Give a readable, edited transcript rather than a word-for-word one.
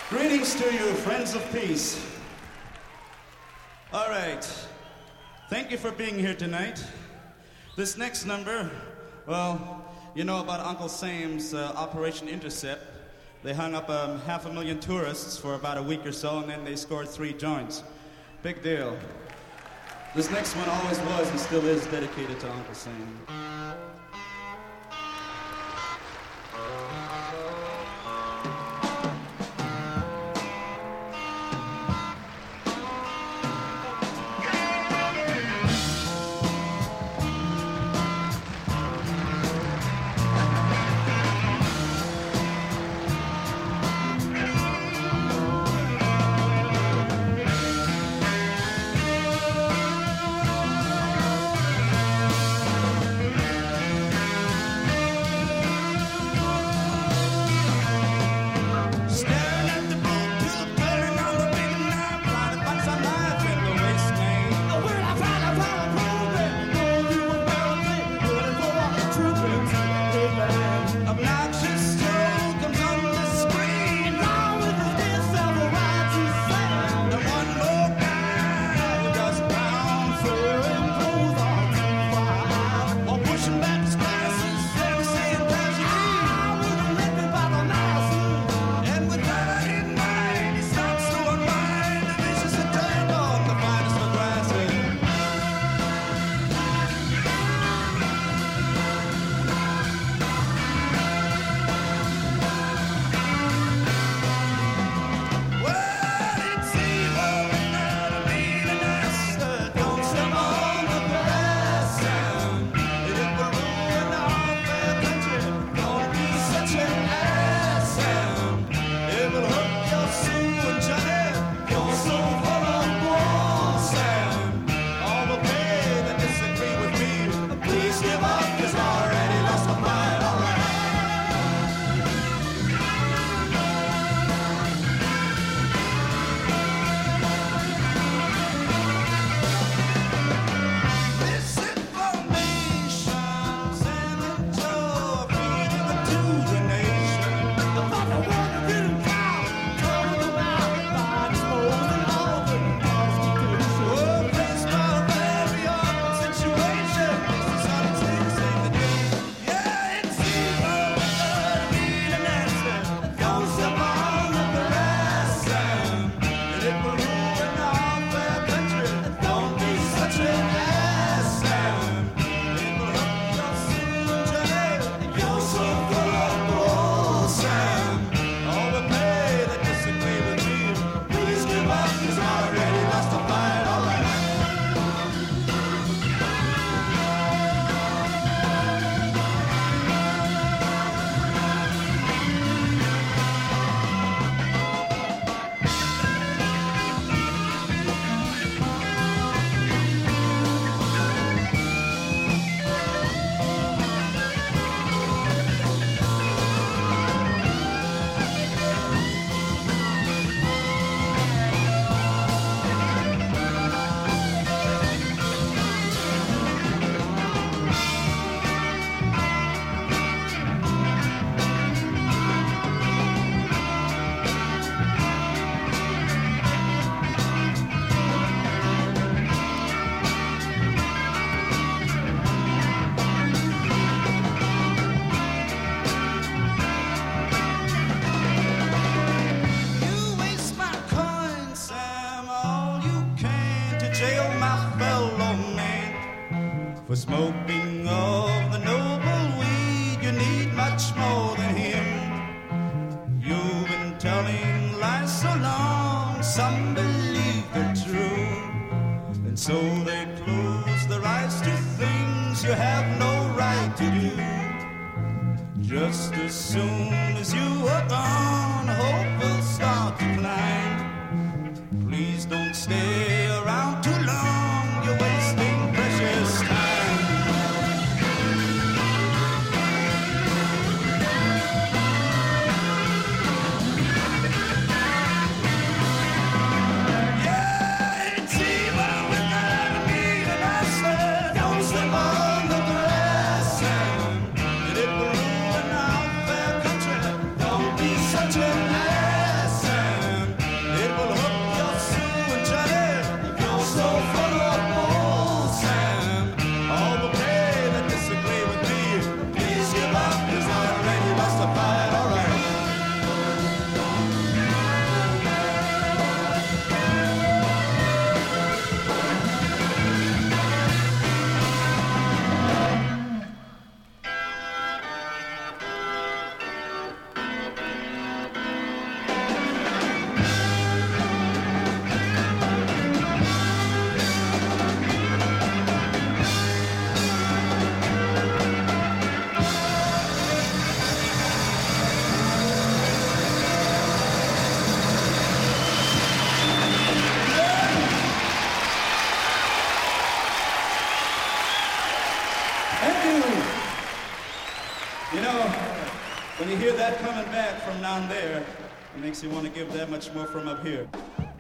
Greetings to you, friends of peace. All right. Thank you for being here tonight. This next number, well, you know about Uncle Sam's Operation Intercept. They hung up 500,000 tourists for about a week or so, and then they scored 3 joints. Big deal. This next one always was and still is dedicated to Uncle Sam. For smoking of the noble weed, you need much more than him. You've been telling lies so long, some believe they're true, and so they close their eyes to things you have no right to do. Just as soon as you are gone, hope will start to climb. Please don't stay around too long, you're wasting precious time. Such an ass. You know, when you hear that coming back from down there, it makes you want to give that much more from up here.